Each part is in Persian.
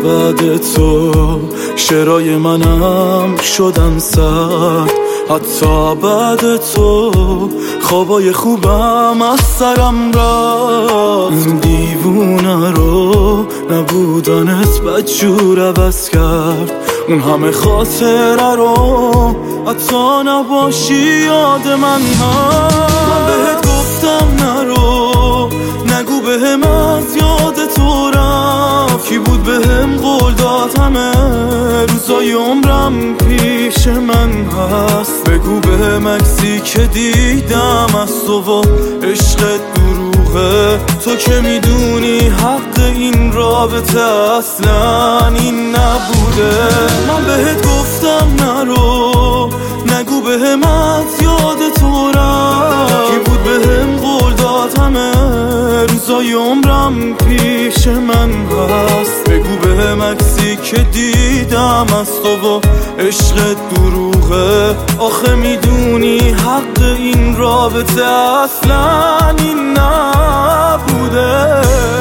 بعد تو شعرهای منم شدن سرد، حتی بعد تو خوابای خوبم از سرم رفت. این دیوونه رو نبودنت بدجور عوض کرد، اون همه خاطره رو حتی نباشی یاد من هست. من بهت گفتم نرو، نگو بهم از یاد تو رفت. کی بود بهم قول داد همه روزای عمرم پیش من هست. بگو بهم عکسی که دیدم از تو و عشقت دروغه، تو که میدونی حق این رابطه اصلا این نبوده. من بهت گفتم نرو، نگو بهم از یاد تو رفت. کی بود بهم قول داد همه روزای عمرم پیش من هست. بگو بهم عکسی که دیدم از تو و عشقت دروغه، آخه میدونی حق این رابطه اصلا این نبوده.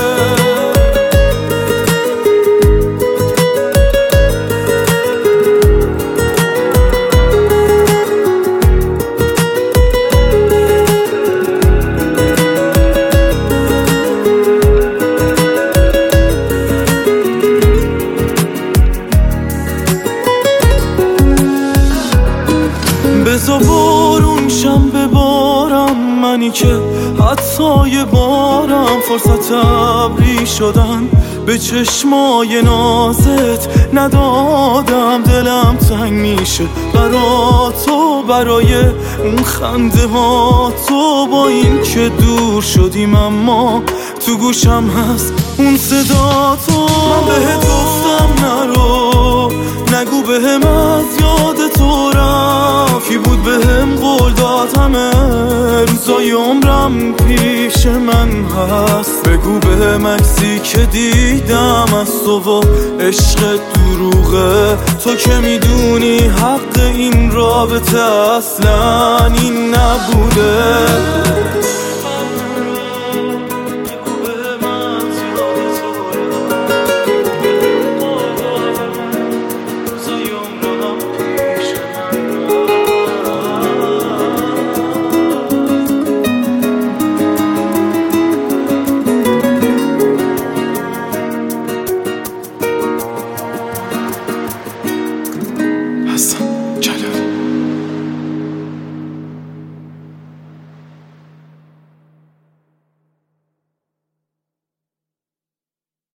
بزا بارون شم ببارم، منی که حتی یه بارم فرصت ابری شدن به چشمای نازت ندادم. دلم تنگ میشه برا تو، برای اون خنده ها تو. با این که دور شدیم اما تو گوشم هست اون صدا تو. من بهت گفتم نرو، نگو بهم از یاد تو رفت. کی بود بهم قول داد همه روزای عمرم پیش من هست. بگو بهم عکسی که دیدم از تو و عشقت دروغه، تو که میدونی حق این رابطه اصلا این نبوده.